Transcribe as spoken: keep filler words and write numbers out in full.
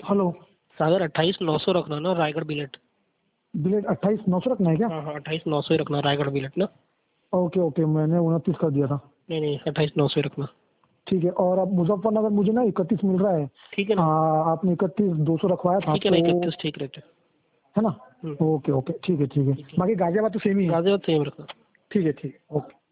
Hello सागर अट्ठाईस नौ सौ रखना ना, रायगढ़ बिलेट। बिलेट अट्ठाईस नौ सौ रखना है क्या? हाँ हाँ अट्ठाईस नौ सौ ही रखना, रायगढ़ बिलेट ना। ओके ओके, मैंने उनतीस कर दिया था। नहीं नहीं अट्ठाईस नौ सौ ही रखना। ठीक है। और अब मुजफ्फरनगर मुझे ना इकतीस मिल रहा है। ठीक है ना। आ, आपने इकतीस दो सौ रखवाया था ठीक है ना, तो इकतीस ठीक रेट है। है ना। ओके ओके ठीक है ठीक है। बाकी गाजियाबाद तो सेम ही है। गाजियाबाद सेम रखना। ठीक है ठीक है ओके।